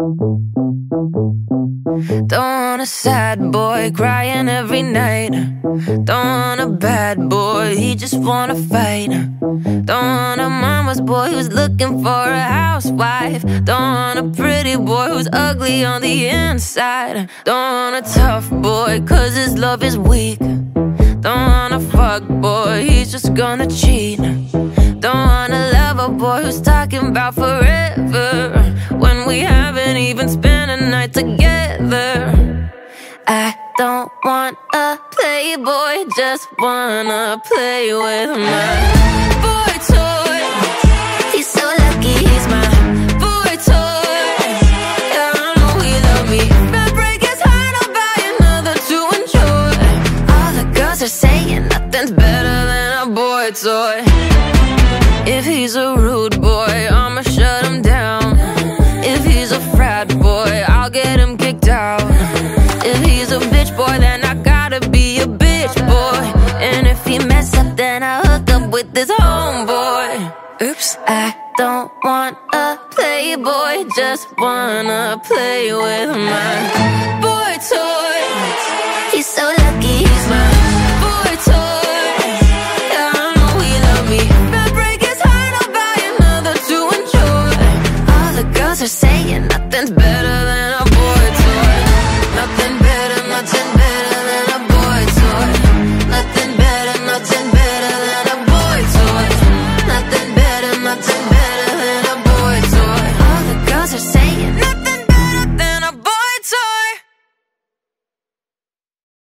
Don't want a sad boy crying every night. Don't want a bad boy, he just wanna fight. Don't want a mama's boy who's looking for a housewife. Don't want a pretty boy who's ugly on the inside. Don't want a tough boy cause his love is weak. Don't want a fuck boy, he's just gonna cheat. Don't want a lover boy who's talking about forever when we haven't even spent a night together. I don't want a playboy, just wanna play with my boy toy. He's so lucky, he's my boy toy. Yeah, I know he love me. If I break his heart, I'll buy another to enjoy. All the girls are saying nothing's better than a boy toy. If he's a rude boy, I'ma shut him down. If he's a frat boy, I'll get him kicked out. If he's a bitch boy, then I gotta be a bitch boy. And if he mess up, then I hook up with his homeboy. Oops, I don't want a playboy, just wanna play with my boy toy.